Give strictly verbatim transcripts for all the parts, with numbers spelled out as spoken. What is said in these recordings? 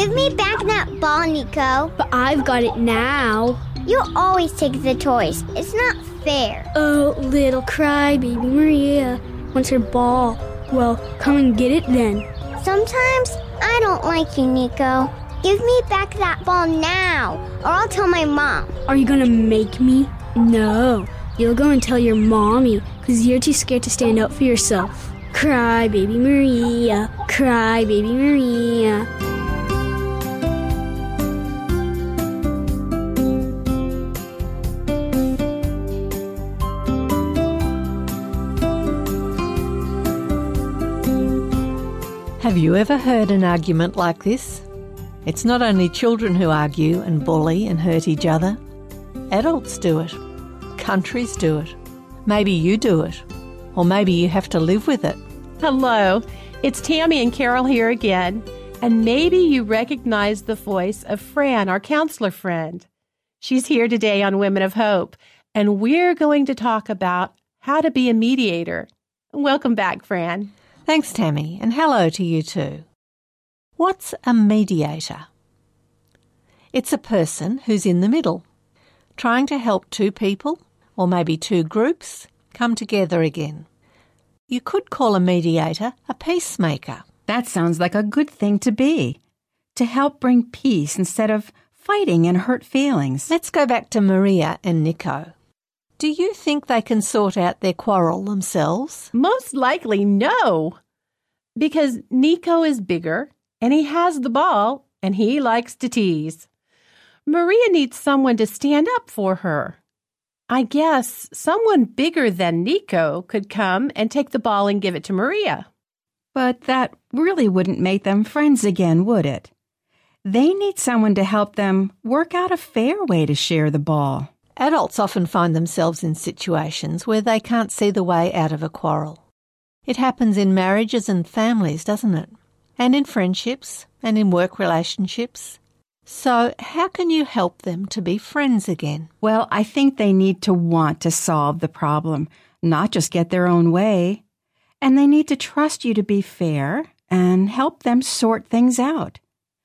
Give me back that ball, Nico. But I've got it now. You always take the toys. It's not fair. Oh, little crybaby Maria wants her ball. Well, come and get it then. Sometimes I don't like you, Nico. Give me back that ball now, or I'll tell my mom. Are you gonna make me? No. You'll go and tell your mommy, because you're too scared to stand up for yourself. Cry, baby Maria. Cry, baby Maria. Have you ever heard an argument like this? It's not only children who argue and bully and hurt each other. Adults do it. Countries do it. Maybe you do it. Or maybe you have to live with it. Hello, it's Tammy and Carol here again. And maybe you recognize the voice of Fran, our counselor friend. She's here today on Women of Hope, and we're going to talk about how to be a mediator. Welcome back, Fran. Thanks, Tammy, and hello to you too. What's a mediator? It's a person who's in the middle, trying to help two people, or maybe two groups, come together again. You could call a mediator a peacemaker. That sounds like a good thing to be, to help bring peace instead of fighting and hurt feelings. Let's go back to Maria and Nico. Do you think they can sort out their quarrel themselves? Most likely no, because Nico is bigger and he has the ball and he likes to tease. Maria needs someone to stand up for her. I guess someone bigger than Nico could come and take the ball and give it to Maria. But that really wouldn't make them friends again, would it? They need someone to help them work out a fair way to share the ball. Adults often find themselves in situations where they can't see the way out of a quarrel. It happens in marriages and families, doesn't it? And in friendships and in work relationships. So how can you help them to be friends again? Well, I think they need to want to solve the problem, not just get their own way. And they need to trust you to be fair and help them sort things out.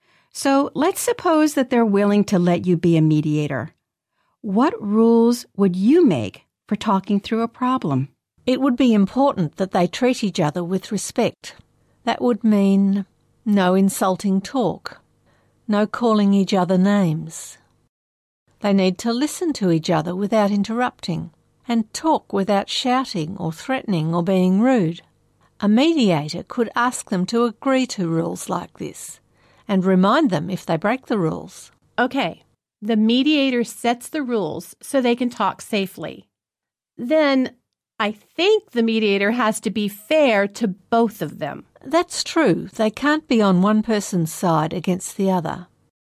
So let's suppose that they're willing to let you be a mediator. What rules would you make for talking through a problem? It would be important that they treat each other with respect. That would mean no insulting talk, no calling each other names. They need to listen to each other without interrupting and talk without shouting or threatening or being rude. A mediator could ask them to agree to rules like this and remind them if they break the rules. Okay. The mediator sets the rules so they can talk safely. Then I think the mediator has to be fair to both of them. That's true. They can't be on one person's side against the other.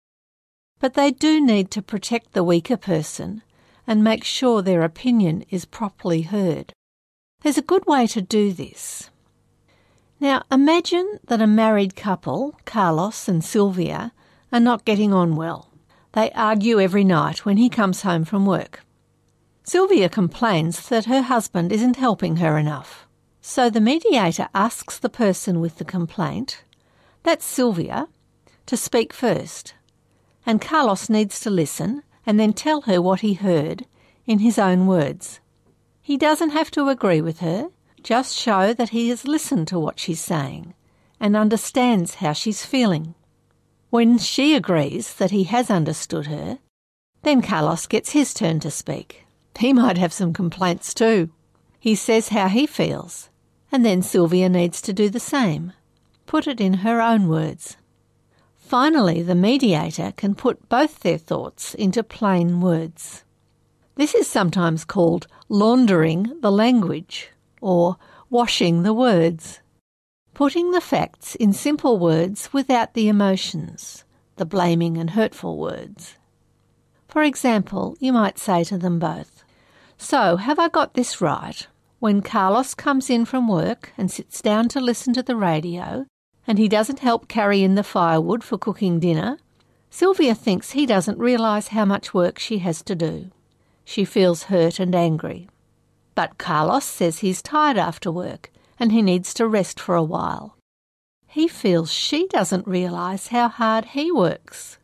But they do need to protect the weaker person and make sure their opinion is properly heard. There's a good way to do this. Now, imagine that a married couple, Carlos and Sylvia, are not getting on well. They argue every night when he comes home from work. Sylvia complains that her husband isn't helping her enough. So the mediator asks the person with the complaint, that's Sylvia, to speak first. And Carlos needs to listen and then tell her what he heard in his own words. He doesn't have to agree with her, just show that he has listened to what she's saying and understands how she's feeling. When she agrees that he has understood her, then Carlos gets his turn to speak. He might have some complaints too. He says how he feels, and then Sylvia needs to do the same. Put it in her own words. Finally, the mediator can put both their thoughts into plain words. This is sometimes called laundering the language or washing the words. Putting the facts in simple words without the emotions, the blaming and hurtful words. For example, you might say to them both, "So, have I got this right? When Carlos comes in from work and sits down to listen to the radio, and he doesn't help carry in the firewood for cooking dinner, Sylvia thinks he doesn't realise how much work she has to do. She feels hurt and angry. But Carlos says he's tired after work and he needs to rest for a while. he feels she doesn't realise how hard he works.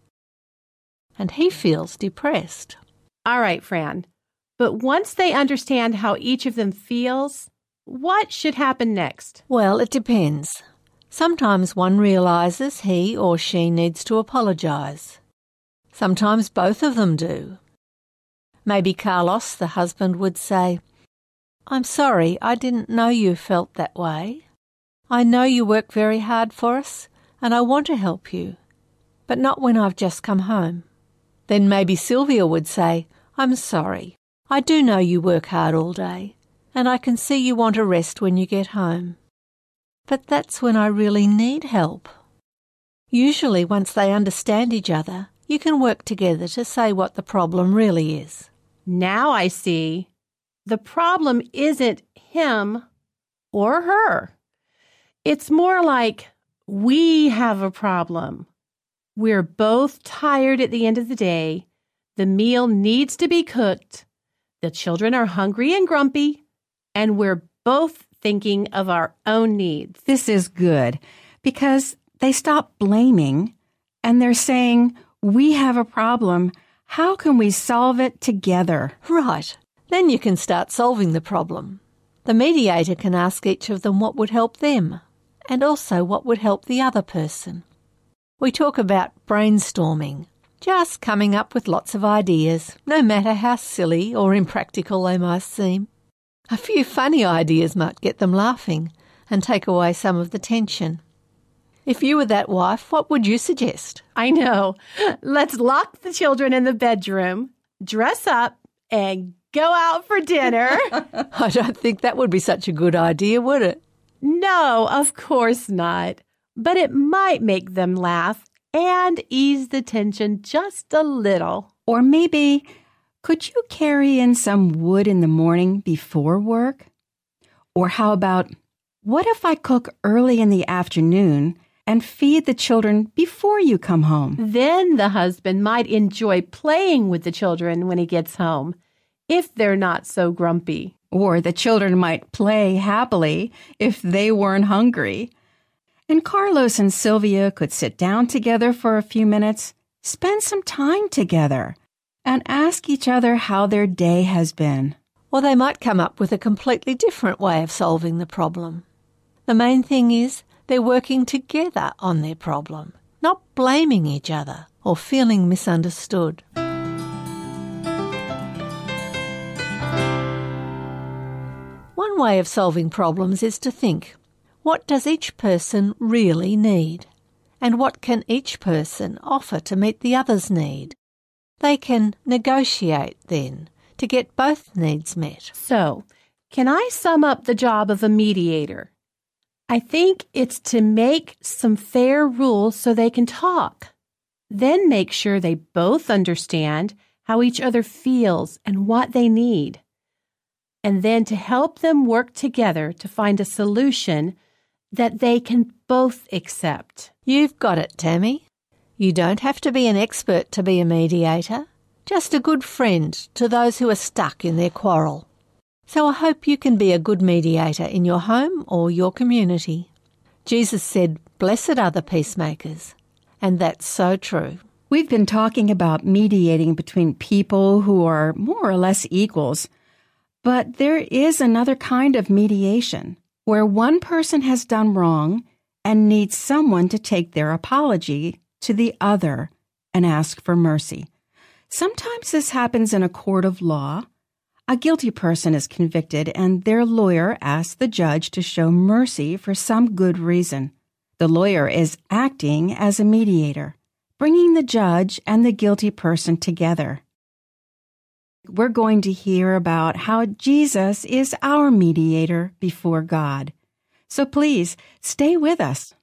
And he feels depressed. All right, Fran. But once they understand how each of them feels, what should happen next? Well, it depends. Sometimes one realises he or she needs to apologise. Sometimes both of them do. Maybe Carlos, the husband, would say, "I'm sorry, I didn't know you felt that way. I know you work very hard for us, and I want to help you, but not when I've just come home." Then maybe Sylvia would say, "I'm sorry. I do know you work hard all day, and I can see you want a rest when you get home. But that's when I really need help." Usually, once they understand each other, you can work together to say what the problem really is. Now I see. The problem isn't him or her. It's more like we have a problem. We're both tired at the end of the day. The meal needs to be cooked. The children are hungry and grumpy, and we're both thinking of our own needs. This is good because they stop blaming and they're saying, "We have a problem. How can we solve it together?" Right. Then you can start solving the problem. The mediator can ask each of them what would help them, and also what would help the other person. We talk about brainstorming, just coming up with lots of ideas, no matter how silly or impractical they might seem. A few funny ideas might get them laughing and take away some of the tension. If you were that wife, what would you suggest? I know. Let's lock the children in the bedroom, dress up, and go out for dinner. I don't think that would be such a good idea, would it? No, of course not. But it might make them laugh and ease the tension just a little. Or maybe, could you carry in some wood in the morning before work? Or how about, what if I cook early in the afternoon and feed the children before you come home? Then the husband might enjoy playing with the children when he gets home, if they're not so grumpy. Or the children might play happily if they weren't hungry. And Carlos and Sylvia could sit down together for a few minutes, spend some time together, and ask each other how their day has been. Or they might come up with a completely different way of solving the problem. The main thing is they're working together on their problem, not blaming each other or feeling misunderstood. One way of solving problems is to think, what does each person really need? And what can each person offer to meet the other's need? They can negotiate then to get both needs met. So, can I sum up the job of a mediator? I think it's to make some fair rules so they can talk. Then make sure they both understand how each other feels and what they need. And then to help them work together to find a solution that they can both accept. You've got it, Tammy. You don't have to be an expert to be a mediator, just a good friend to those who are stuck in their quarrel. So I hope you can be a good mediator in your home or your community. Jesus said, "Blessed are the peacemakers," and that's so true. We've been talking about mediating between people who are more or less equals, but there is another kind of mediation where one person has done wrong and needs someone to take their apology to the other and ask for mercy. Sometimes this happens in a court of law. A guilty person is convicted and their lawyer asks the judge to show mercy for some good reason. The lawyer is acting as a mediator, bringing the judge and the guilty person together. We're going to hear about how Jesus is our mediator before God. So please, stay with us.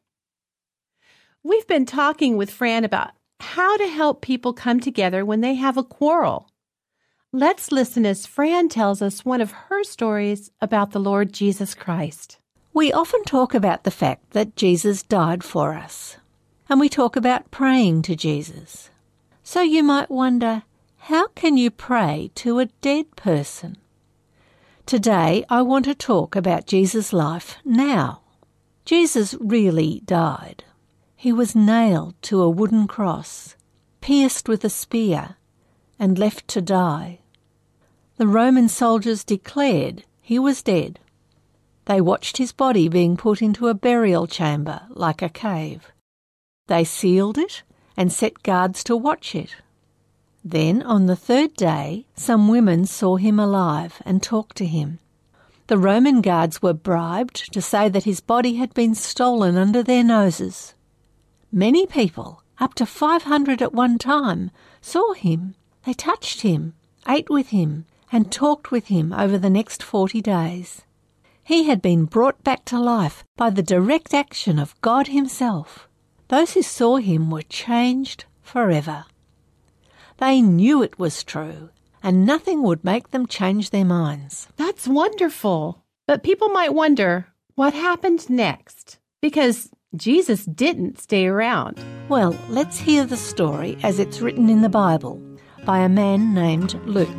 We've been talking with Fran about how to help people come together when they have a quarrel. Let's listen as Fran tells us one of her stories about the Lord Jesus Christ. We often talk about the fact that Jesus died for us, and we talk about praying to Jesus. So you might wonder, how can you pray to a dead person? Today I want to talk about Jesus' life now. Jesus really died. He was nailed to a wooden cross, pierced with a spear, and left to die. The Roman soldiers declared he was dead. They watched his body being put into a burial chamber like a cave. They sealed it and set guards to watch it. Then, on the third day, some women saw him alive and talked to him. The Roman guards were bribed to say that his body had been stolen under their noses. Many people, up to five hundred at one time, saw him. They touched him, ate with him, and talked with him over the next forty days. He had been brought back to life by the direct action of God himself. Those who saw him were changed forever. They knew it was true, and nothing would make them change their minds. That's wonderful. But people might wonder, what happened next? Because Jesus didn't stay around. Well, let's hear the story as it's written in the Bible by a man named Luke.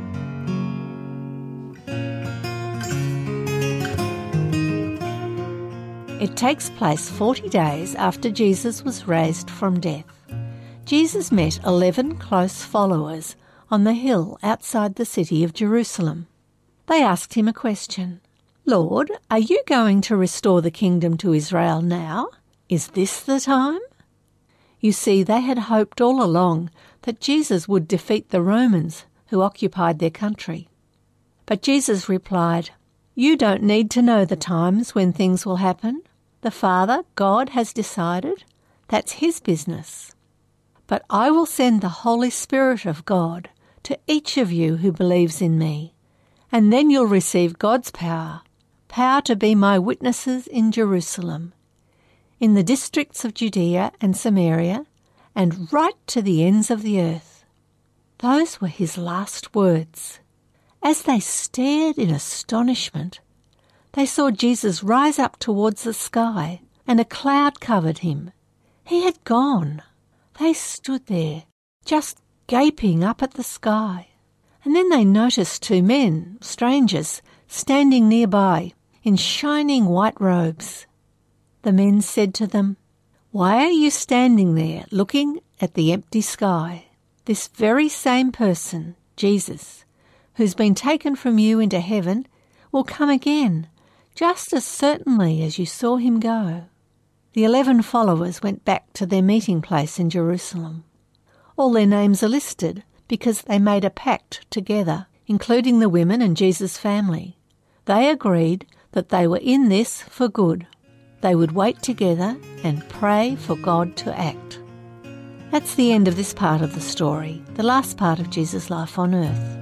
It takes place forty days after Jesus was raised from death. Jesus met eleven close followers on the hill outside the city of Jerusalem. They asked him a question. "Lord, are you going to restore the kingdom to Israel now? Is this the time?" You see, they had hoped all along that Jesus would defeat the Romans who occupied their country. But Jesus replied, "You don't need to know the times when things will happen. The Father, God, has decided. That's his business. But I will send the Holy Spirit of God to each of you who believes in me, and then you'll receive God's power, power to be my witnesses in Jerusalem, in the districts of Judea and Samaria, and right to the ends of the earth." Those were his last words. As they stared in astonishment, they saw Jesus rise up towards the sky, and a cloud covered him. He had gone. They stood there, just gaping up at the sky. And then they noticed two men, strangers, standing nearby in shining white robes. The men said to them, "Why are you standing there looking at the empty sky? This very same person, Jesus, who's been taken from you into heaven, will come again, just as certainly as you saw him go." The eleven followers went back to their meeting place in Jerusalem. All their names are listed because they made a pact together, including the women and Jesus' family. They agreed that they were in this for good. They would wait together and pray for God to act. That's the end of this part of the story, the last part of Jesus' life on earth.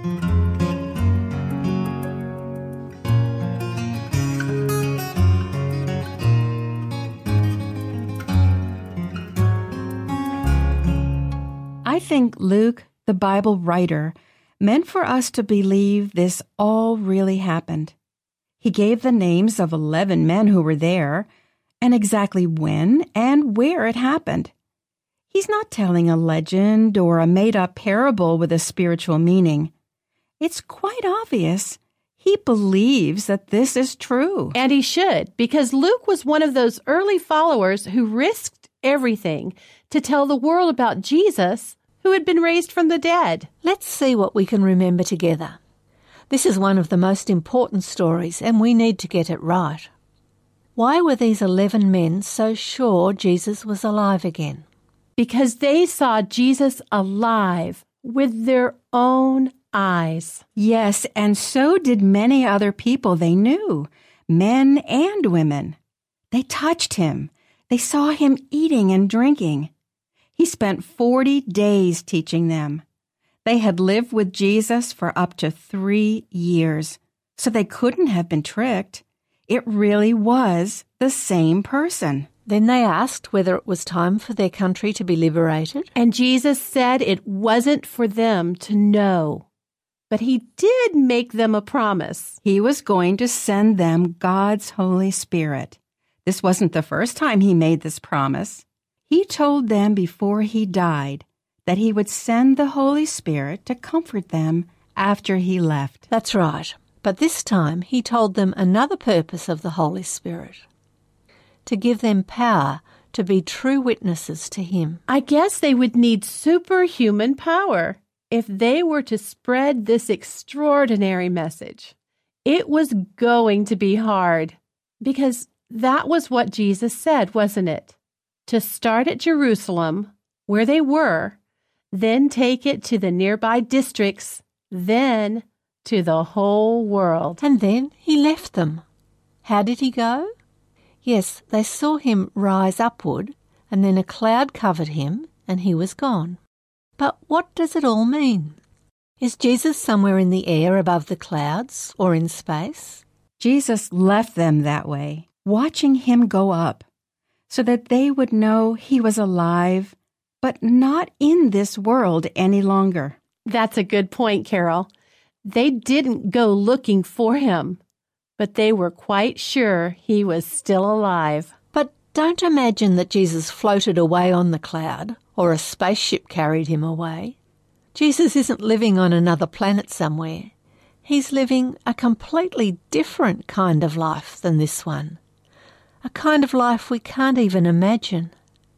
I think Luke, the Bible writer, meant for us to believe this all really happened. He gave the names of eleven men who were there, and exactly when and where it happened. He's not telling a legend or a made-up parable with a spiritual meaning. It's quite obvious he believes that this is true. And he should, because Luke was one of those early followers who risked everything to tell the world about Jesus, who had been raised from the dead. Let's see what we can remember together. This is one of the most important stories, and we need to get it right. Why were these eleven men so sure Jesus was alive again? Because they saw Jesus alive with their own eyes. Yes, and so did many other people they knew, men and women. They touched him. They saw him eating and drinking. He spent forty days teaching them. They had lived with Jesus for up to three years, so they couldn't have been tricked. It really was the same person. Then they asked whether it was time for their country to be liberated. And Jesus said it wasn't for them to know. But he did make them a promise. He was going to send them God's Holy Spirit. This wasn't the first time he made this promise. He told them before he died that he would send the Holy Spirit to comfort them after he left. That's right. But this time he told them another purpose of the Holy Spirit. to give them power to be true witnesses to him. I guess they would need superhuman power if they were to spread this extraordinary message. It was going to be hard, because that was what Jesus said, wasn't it? To start at Jerusalem, where they were, then take it to the nearby districts, then to the whole world. And then he left them. How did he go? Yes, they saw him rise upward, and then a cloud covered him, and he was gone. But what does it all mean? Is Jesus somewhere in the air above the clouds or in space? Jesus left them that way, watching him go up, so that they would know he was alive, but not in this world any longer. That's a good point, Carol. They didn't go looking for him, but they were quite sure he was still alive. But don't imagine that Jesus floated away on the cloud or a spaceship carried him away. Jesus isn't living on another planet somewhere. He's living a completely different kind of life than this one, a kind of life we can't even imagine.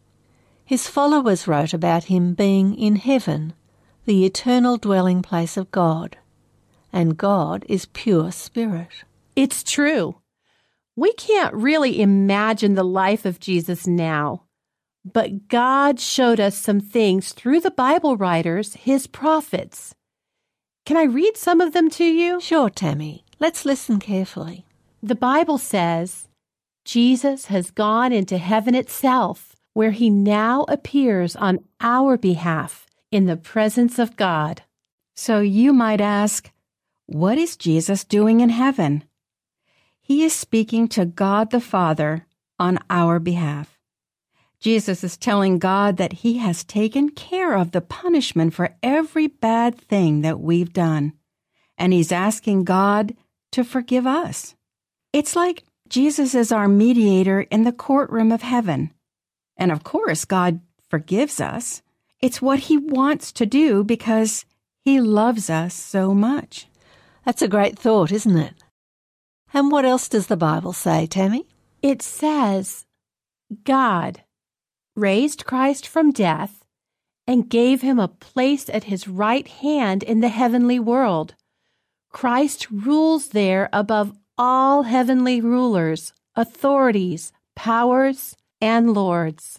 His followers wrote about him being in heaven, the eternal dwelling place of God, and God is pure spirit. It's true. We can't really imagine the life of Jesus now, but God showed us some things through the Bible writers, his prophets. Can I read some of them to you? Sure, Tammy. Let's listen carefully. The Bible says, Jesus has gone into heaven itself, where he now appears on our behalf in the presence of God. So you might ask, what is Jesus doing in heaven? He is speaking to God the Father on our behalf. Jesus is telling God that he has taken care of the punishment for every bad thing that we've done, and he's asking God to forgive us. It's like Jesus is our mediator in the courtroom of heaven. And of course, God forgives us. It's what he wants to do because he loves us so much. That's a great thought, isn't it? And what else does the Bible say, Tammy? It says, God raised Christ from death and gave him a place at his right hand in the heavenly world. Christ rules there above all heavenly rulers, authorities, powers, and lords.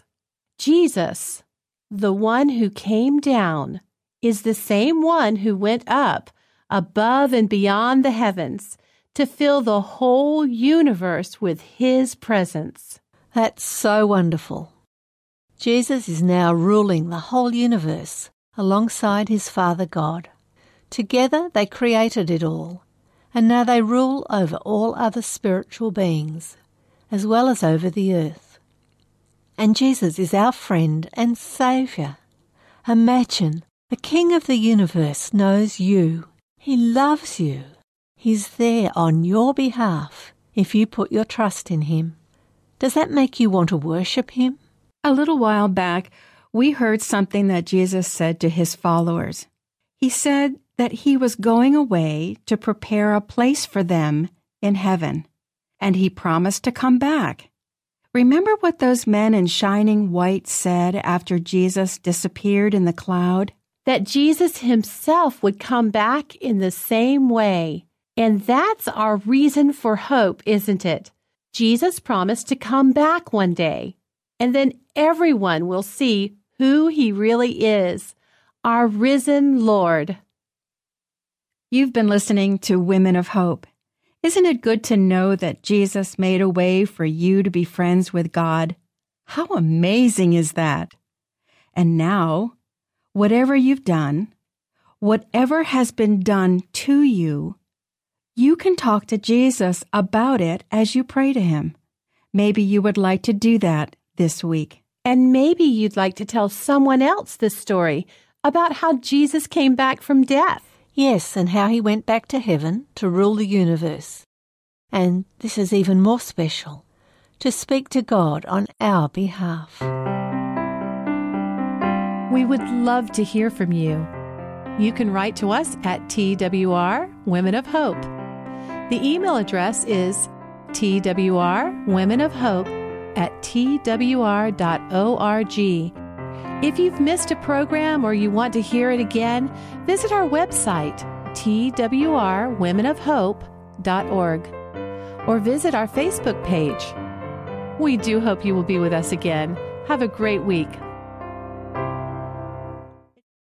Jesus, the one who came down, is the same one who went up above and beyond the heavens to fill the whole universe with his presence. That's so wonderful. Jesus is now ruling the whole universe alongside his Father God. Together they created it all, and now they rule over all other spiritual beings, as well as over the earth. And Jesus is our friend and Saviour. Imagine, the King of the universe knows you. He loves you. He's there on your behalf if you put your trust in him. Does that make you want to worship him? A little while back, we heard something that Jesus said to his followers. He said that he was going away to prepare a place for them in heaven, and he promised to come back. Remember what those men in shining white said after Jesus disappeared in the cloud? That Jesus himself would come back in the same way. And that's our reason for hope, isn't it? Jesus promised to come back one day, and then everyone will see who he really is, our risen Lord. You've been listening to Women of Hope. Isn't it good to know that Jesus made a way for you to be friends with God? How amazing is that? And now, whatever you've done, whatever has been done to you, you can talk to Jesus about it as you pray to him. Maybe you would like to do that this week. And maybe you'd like to tell someone else this story about how Jesus came back from death. Yes, and how he went back to heaven to rule the universe. And this is even more special, to speak to God on our behalf. We would love to hear from you. You can write to us at T W R Women of Hope. The email address is T W R Women of Hope at t w r dot org. If you've missed a program or you want to hear it again, visit our website, t w r women of hope dot org, or visit our Facebook page. We do hope you will be with us again. Have a great week.